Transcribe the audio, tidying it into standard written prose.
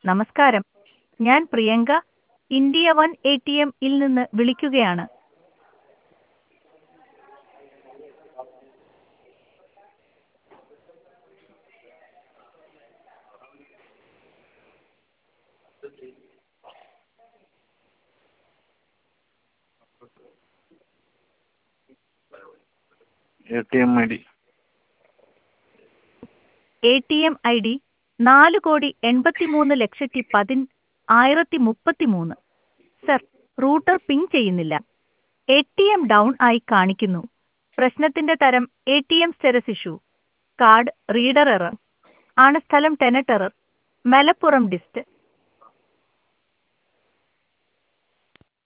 നമസ്കാരം. ഞാൻ Priyanka, India one ATM ൽ നിന്ന് വിളിക്കുകയാണ്. ATM ID. ATM ID 4,83,10,1033. Sir, router ping ചെയ്യുന്നില്ല. ATM ഡൗൺ ആയി കാണിക്കുന്നു. പ്രശ്നത്തിന്റെ തരം ATM status issue, card reader error ആണ്. സ്ഥലം ടെനറ്റ് എറർ, മലപ്പുറം ഡിസ്റ്റ്.